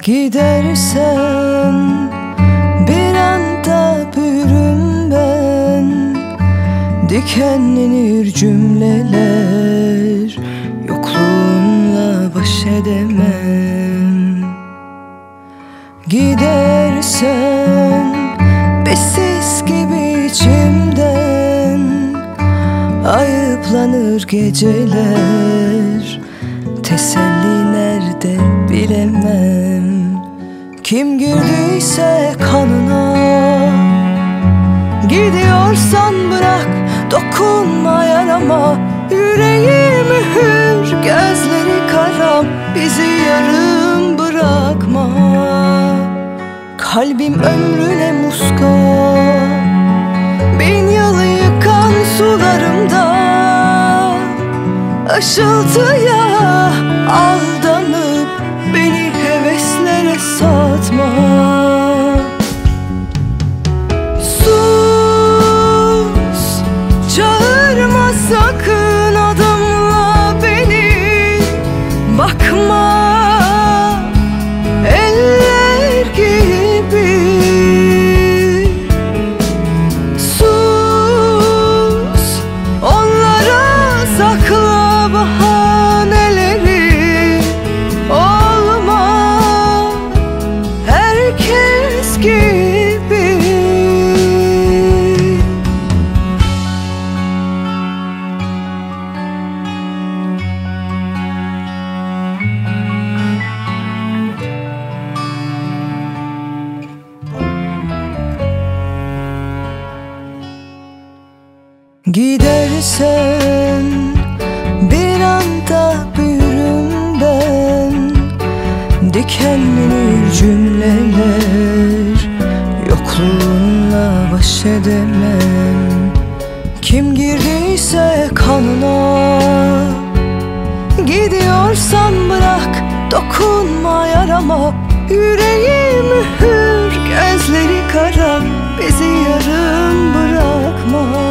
Gidersen bir anda büyürüm ben. Dikenlenir cümleler, yokluğunla baş edemem. Gidersen besiz gibi içimden ayıplanır geceler. Teselli nerede bilemem. Kim girdiyse kanına, gidiyorsan bırak, dokunma yarama. Yüreği mühür, gözleri karam, bizi yarım bırakma. Kalbim ömrüne muska, bin yılı yıkan sularımda. Işıltıya aldanıp beni heveslere satma. Sus, çağırma sakın adımla beni. Bakma eller gibi. Sus, onlara sakla bahaneleri. Olma herkes gibi. Gidersen bir anda büyürüm ben. Dikenlenir cümleler, yokluğunla baş edemem. Kim girdiyse kanına, gidiyorsan bırak, dokunma yarama. Yüreği mühür, gözleri kara, bizi yarım bırakma.